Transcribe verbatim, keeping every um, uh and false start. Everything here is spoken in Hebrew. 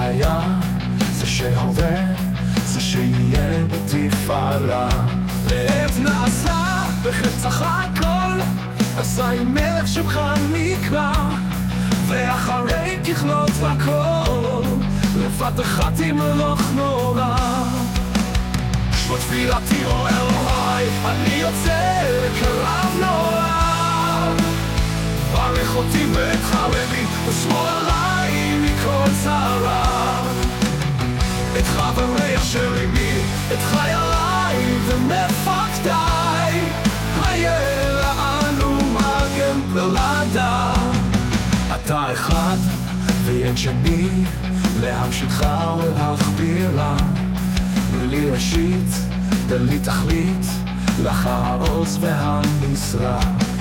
שהיה, זה שהווה, זה שיהיה בתפארה. לב נעשה בחפצך הכל, עשי מלך שמך נקרא, ואחרי ככלות הכל לפתח תמלוך נורא. שמע תפילתי או אלוהי, אני יוצא לקרב נורא. ברך אותי ותחרבי, ושמור עליי מכל צרה. את חברי אשר עמי, את חיילי ומפקדי, היה לנו מגן פלדה. אתה אחד ואין שני, להמשכך ולהכבירה. לי ראשית, ולי תכלית, לך העוז והמשרה.